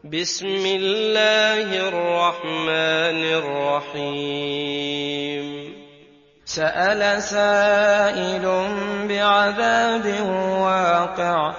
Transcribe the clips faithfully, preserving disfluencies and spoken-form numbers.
بسم الله الرحمن الرحيم سأل سائل بعذاب واقع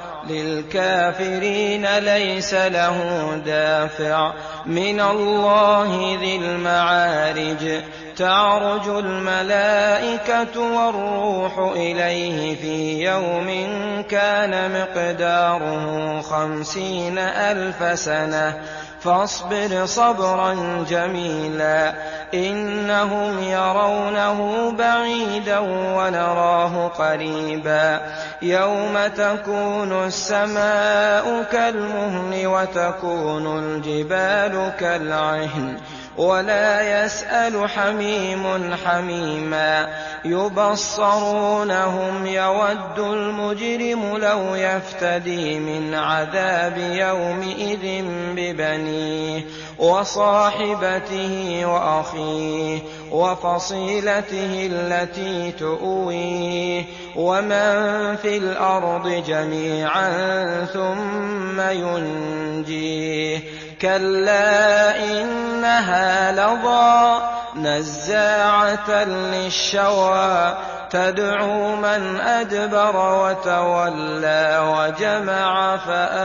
للكافرين ليس له دافع من الله ذي المعارج تعرج الملائكة والروح إليه في يوم كان مقداره خمسين ألف سنة فاصبر صبرا جميلا إنهم يرونه بعيدا ونراه قريبا يوم تكون السماء كالمهل وتكون الجبال كالعهن ولا يسأل حميم حميما يبصرونهم يود المجرم لو يفتدي من عذاب يومئذ ببنيه وصاحبته وأخيه وفصيلته التي تؤويه ومن في الأرض جميعا ثم ينجيه كلا إنها لظى نزاعة للشوى تدعو من أدبر وتولى وجمع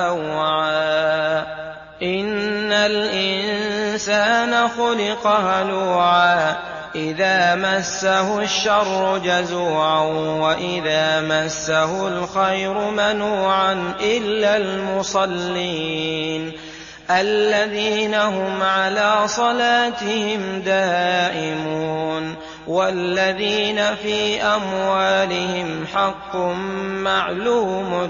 فأوعى إن الإنسان خلق هلوعا إذا مسه الشر جزوعا وإذا مسه الخير منوعا إلا المصلين الذين هم على صلاتهم دائمون والذين في أموالهم حق معلوم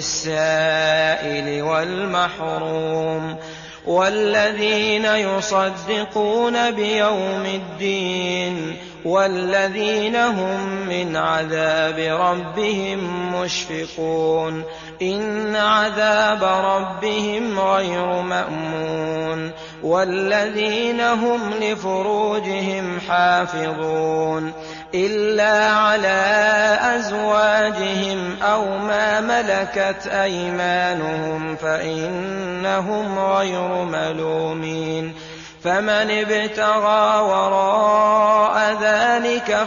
للسائل والمحروم والذين يصدقون بيوم الدين والذين هم من عذاب ربهم مشفقون إن عذاب ربهم غير مأمون والذين هم لفروجهم حافظون إلا على أزواجهم أو ما ملكت أيمانهم فإنهم غير ملومين فمن ابتغى وراء ذلك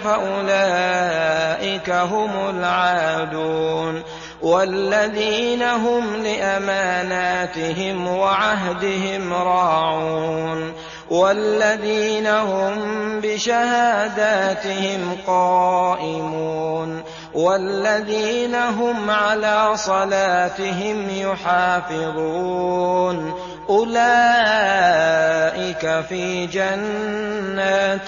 فأولئك هم العادون والذين هم لأماناتهم وعهدهم راعون والذين هم بشهاداتهم قائمون والذين هم على صلاتهم يحافظون أولئك في جنات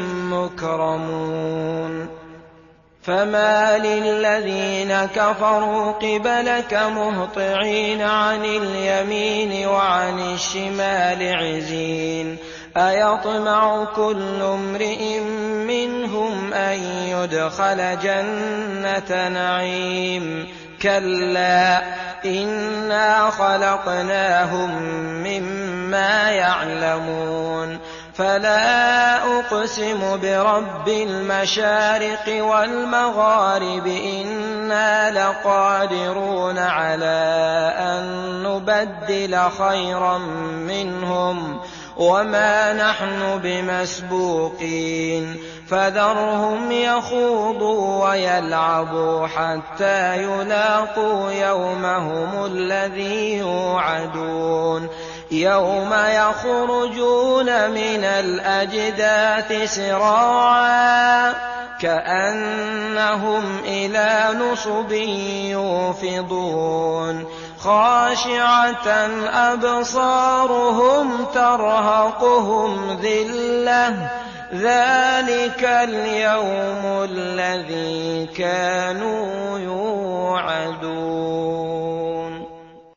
مكرمون فما للذين كفروا قبلك مهطعين عن اليمين وعن الشمال عزين أيطمع كل امرئ منهم أن يدخل جنة نعيم كلا إنا خلقناهم مما يعلمون فلا أقسم برب المشارق والمغارب إنا لقادرون على أن نبدل خيرا منهم وما نحن بمسبوقين فذرهم يخوضوا ويلعبوا حتى يلاقوا يومهم الذي يوعدون يوم يخرجون من الأجداث سراعا كأنهم إلى نصب يوفضون خاشعة أبصارهم ترهقهم ذلة ذلك اليوم الذي كانوا يوعدون.